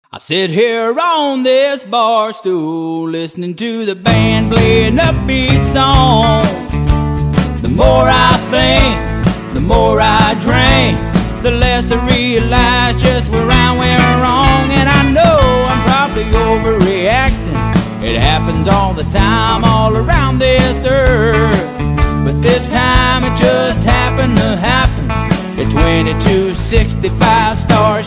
I sit here on this bar stool, listening to the band play an upbeat song. The more I think, the more I drink, the less I realize just where I went wrong. And I know I'm probably overreacting. It happens all the time, all around this earth. But this time it just happened to happen at 2265 Star